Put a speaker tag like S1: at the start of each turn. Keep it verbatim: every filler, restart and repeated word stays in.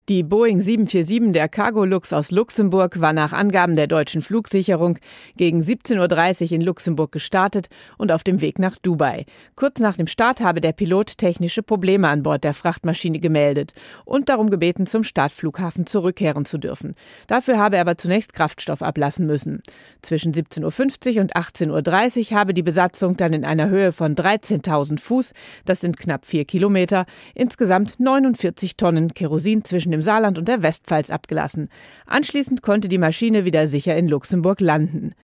S1: Die Boeing sieben vier sieben der Cargolux aus Luxemburg war nach Angaben der deutschen Flugsicherung gegen siebzehn Uhr dreißig in Luxemburg gestartet und auf dem Weg nach Dubai. Kurz nach dem Start habe der Pilot technische Probleme an Bord der Frachtmaschine gemeldet und darum gebeten, zum Startflughafen zurückkehren zu dürfen. Dafür habe er aber zunächst Kraftstoff ablassen müssen. Zwischen siebzehn Uhr fünfzig und achtzehn Uhr dreißig habe die Besatzung dann in einer Höhe von dreizehntausend Fuß, das sind knapp vier Kilometer, insgesamt neunundvierzig Tonnen Kerosin zwischen dem Saarland und der Westpfalz abgelassen. Anschließend konnte die Maschine wieder sicher in Luxemburg landen.